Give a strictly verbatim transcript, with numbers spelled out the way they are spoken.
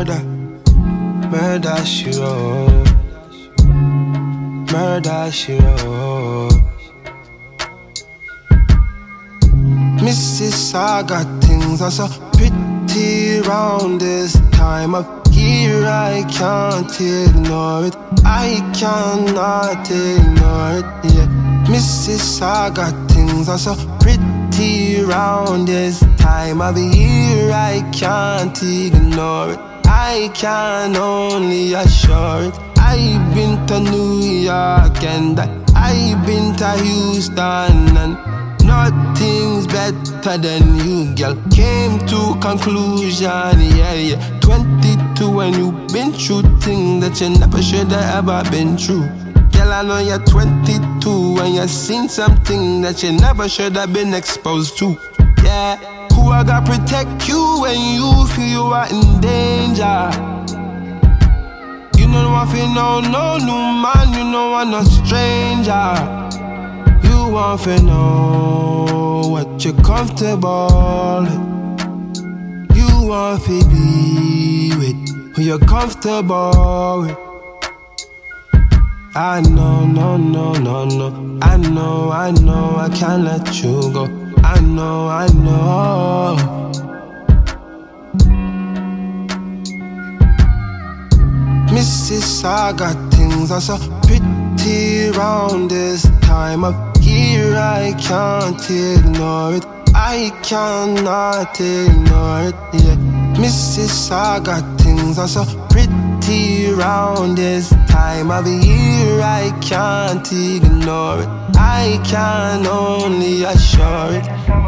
Murder, murder she wrote. Murder she wrote. Missus I got things are so pretty round this time of year. I can't ignore it, I cannot ignore it, yeah. Missus I got things are so pretty round this time of year. I can't ignore it, I can only assure it. I've been to New York and I've been to Houston, and nothing's better than you, girl. Came to conclusion, yeah, yeah. twenty-two and you've been through things that you never should have ever been through. Girl, I know you're twenty-two and you've seen something that you never should have been exposed to, yeah. Who I gotta protect you when you feel you are in danger? You know I feel no, no new man, you know I'm no stranger. You want to know what you're comfortable with. You want to be with who you're comfortable with. I know, no, no, no, no. I know, I know, I can't let you go. I know, I know. Missus I got things are so pretty round this time of year. I can't ignore it, I cannot ignore it, yeah. Missus I got things are so pretty round this time of year. I can't ignore it, I can only assure it.